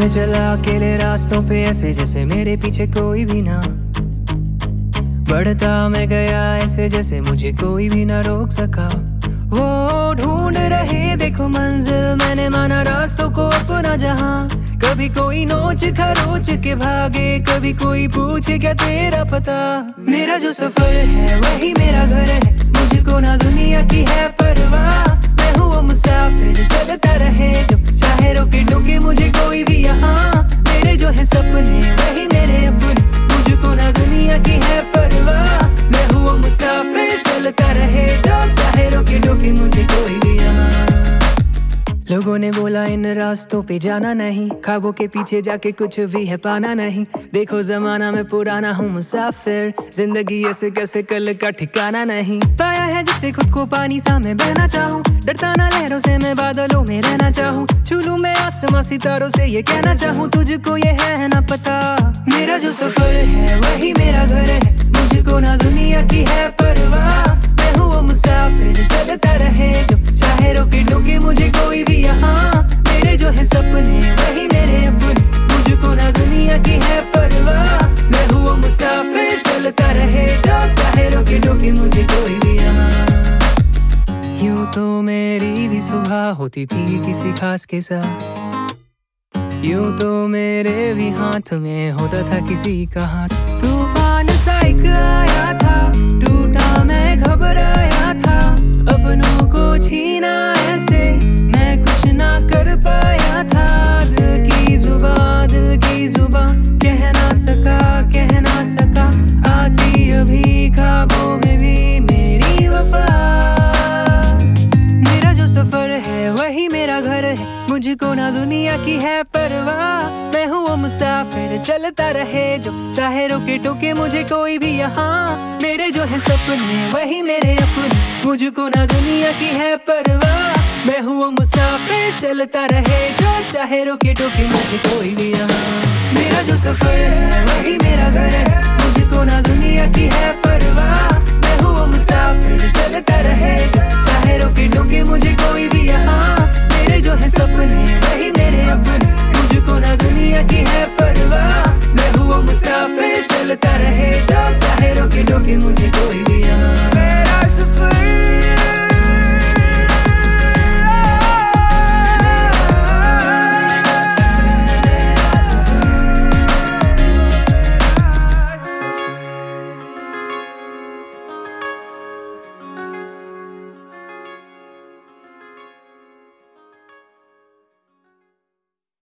मैं चला अकेले रास्तों पे ऐसे जैसे मेरे पीछे कोई भी ना। बढ़ता मैं गया ऐसे जैसे मुझे कोई भी ना रोक सका। वो ढूंढ रहे देखो मंजिल, मैंने माना रास्तों को अपना जहां। कभी कोई नोच खरोच के भागे, कभी कोई पूछे क्या तेरा पता। मेरा जो सफर है वही मेरा घर है, मुझको ना दुनिया की है परवाह। मैं हूँ वो मुसाफिर चलता रहे जो चाहे रोके टोके मुझे कोई भी यहाँ। मेरे जो है सपने वही मेरे अपने, मुझको ना दुनिया की है परवाह। मैं हूँ वो मुसाफिर चलता रहे जो चाहे रोके टोके मुझे कोई भी यहाँ। लोगों ने बोला इन रास्तों पे जाना नहीं, ख्वाबों के पीछे जाके कुछ भी है पाना नहीं। देखो जमाना में पुराना हूँ मुसाफिर, जिंदगी ऐसे कैसे कल का ठिकाना नहीं। पाया है जिससे खुद को पानी सा मैं बहना चाहूँ, डरता ना लहरों से मैं बादलों में रहना चाहूँ। छू लूं मैं आसमां सितारों से ये कहना चाहूँ, तुझको ये है ना पता। मेरा जो सफर है वही मेरा घर है, मुझको ना दुनिया की है परवाह। मैं हूँ वो मुसाफिर चलता रहे जो चाहे रोके टोके मुझे कोई भी यहाँ। मेरे जो है सपने वही मेरे अपने, मुझको ना दुनिया की है परवाह। मैं हूँ वो मुसाफिर चलता रहे जो चाहे रोके टोके मुझे कोई भी यहाँ। यूं तो मेरी भी सुबह होती थी किसी खास के साथ, यूं तो मेरे भी हाथ में होता था किसी का हाथ। तूफान सा एक आया था, टूटा मैं घबराया था। अपनों को छीना ऐसे मैं कुछ ना कर पाया था। दिल की जुबां कह ना सका। आती अभी ख्वाबों में भी मेरी वफा। मेरा जो सफर है वही मेरा घर है, मुझको ना दुनिया की है परवाह। मैं हूँ वो मुसाफिर चलता रहे जो चाहे रोके टोके मुझे कोई भी यहाँ। मेरे जो है सपने वही मेरे अपने, मुझको ना दुनिया की है परवाह। मैं हूँ वो मुसाफिर चलता रहे जो चाहे रोके टोके मुझे कोई भी यहाँ। मेरा जो सफर है वही मेरा घर है, मुझको ना दुनिया की है परवाह। मैं हूँ वो मुसाफिर चलता रहे जो चाहे रोके टोके मुझे कोई भी यहाँ। मेरे जो है सपने वही मेरे अपने, मुझको ना दुनिया की है परवाह। मैं हूँ वो मुसाफिर चलता रहे